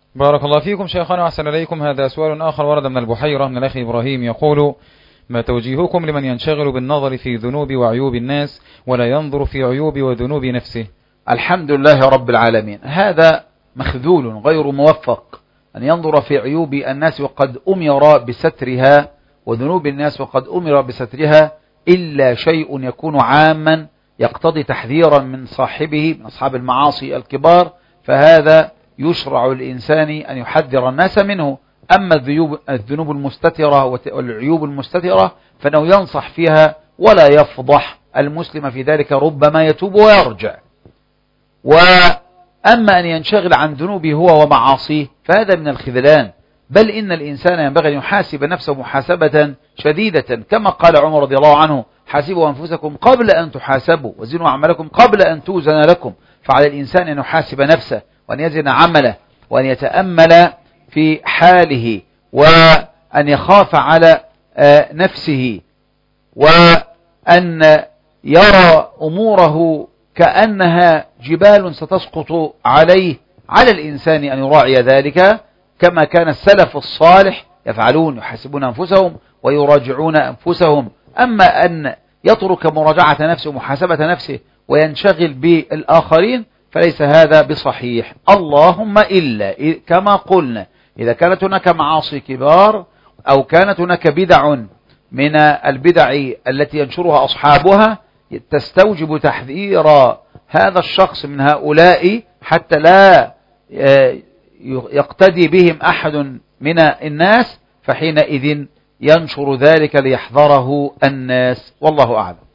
بارك الله فيكم شيخنا وأحسن إليكم. هذا سؤال آخر ورد من البحيرة من الأخ إبراهيم يقول: ما توجيهكم لمن ينشغل بالنظر في ذنوب وعيوب الناس ولا ينظر في عيوب وذنوب نفسه؟ الحمد لله رب العالمين، هذا مخذول غير موفق أن ينظر في عيوب الناس وقد أمر بسترها، وذنوب الناس وقد أمر بسترها، إلا شيء يكون عاما يقتضي تحذيرا من صاحبه من أصحاب المعاصي الكبار، فهذا يشرع الإنسان أن يحذر الناس منه. أما الذنوب المستترة والعيوب المستترة فإنه ينصح فيها ولا يفضح المسلم في ذلك، ربما يتوب ويرجع. وأما أن ينشغل عن ذنوبه هو ومعاصيه فهذا من الخذلان، بل إن الإنسان ينبغي أن يحاسب نفسه محاسبة شديدة، كما قال عمر رضي الله عنه: حاسبوا أنفسكم قبل أن تحاسبوا وزنوا أعمالكم قبل أن توزن لكم. فعلى الإنسان أن يحاسب نفسه وأن يزن عمله وأن يتأمل في حاله وأن يخاف على نفسه وأن يرى أموره كأنها جبال ستسقط عليه. على الإنسان أن يراعي ذلك كما كان السلف الصالح يفعلون، يحاسبون أنفسهم ويراجعون أنفسهم. أما أن يترك مراجعة نفسه ومحاسبة نفسه وينشغل بالآخرين فليس هذا بصحيح، اللهم إلا كما قلنا إذا كانت هناك معاصي كبار أو كانت هناك بدع من البدع التي ينشرها أصحابها تستوجب تحذير هذا الشخص من هؤلاء حتى لا يقتدي بهم أحد من الناس، فحينئذ ينشر ذلك ليحذره الناس، والله أعلم.